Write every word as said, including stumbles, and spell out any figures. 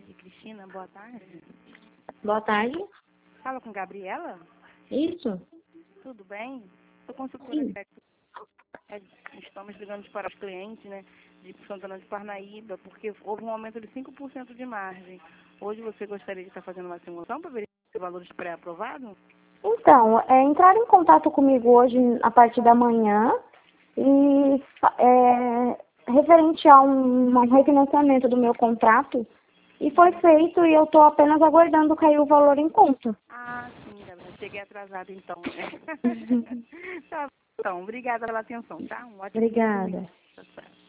Sicredi, Cristina, boa tarde. Boa tarde. Fala com Gabriela? Isso? Tudo bem? Sou consultora Sim. de sexo. É, estamos ligando para os clientes, né, de Santana de Parnaíba, porque houve um aumento de cinco por cento de margem. Hoje você gostaria de estar fazendo uma simulação para verificar os valores pré-aprovados? Então, é, entraram em contato comigo hoje a partir da manhã e é, referente a um, um refinanciamento do meu contrato e foi feito e eu estou apenas aguardando cair o valor em conta. Ah, sim, Gabriela. Cheguei atrasada então, né? Tá bom. Então, obrigada pela atenção, tá? Um ótimo dia. Obrigada. Tá certo.